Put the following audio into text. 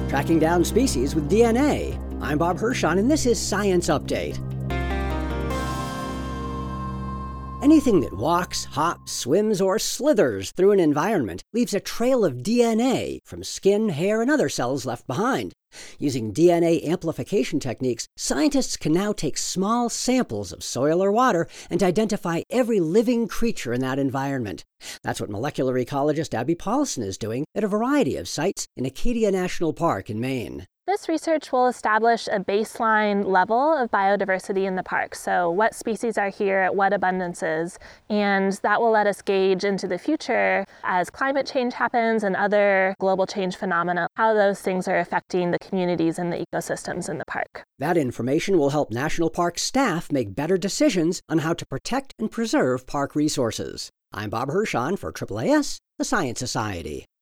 tracking down species with DNA. I'm Bob Hirschon, and this is Science Update. Anything that walks, hops, swims, or slithers through an environment leaves a trail of DNA from skin, hair, and other cells left behind. Using DNA amplification techniques, scientists can now take small samples of soil or water and identify every living creature in that environment. That's what molecular ecologist Abby Paulson is doing at a variety of sites in Acadia National Park in Maine. This research will establish a baseline level of biodiversity in the park. So what species are here at what abundances, and that will let us gauge into the future as climate change happens and other global change phenomena, how those things are affecting the communities and the ecosystems in the park. That information will help national park staff make better decisions on how to protect and preserve park resources. I'm Bob Hirschon for AAAS, the Science Society.